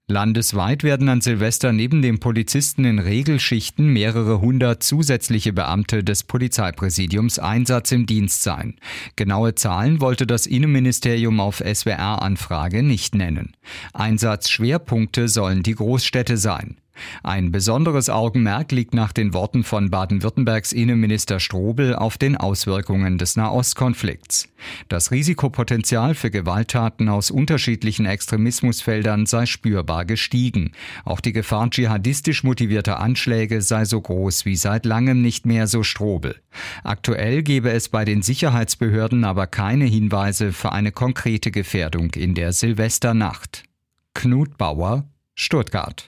Landesweit werden an Silvester neben den Polizisten in Regelschichten mehrere hundert zusätzliche Beamte des Polizeipräsidiums Einsatz im Dienst sein. Genaue Zahlen wollte das Innenministerium auf SWR-Anfrage nicht nennen. Einsatzschwerpunkte sollen die Großstädte sein. Ein besonderes Augenmerk liegt nach den Worten von Baden-Württembergs Innenminister Strobel auf den Auswirkungen des Nahostkonflikts. Das Risikopotenzial für Gewalttaten aus unterschiedlichen Extremismusfeldern sei spürbar gestiegen. Auch die Gefahr dschihadistisch motivierter Anschläge sei so groß wie seit langem nicht mehr, so Strobel. Aktuell gebe es bei den Sicherheitsbehörden aber keine Hinweise für eine konkrete Gefährdung in der Silvesternacht. Knut Bauer, Stuttgart.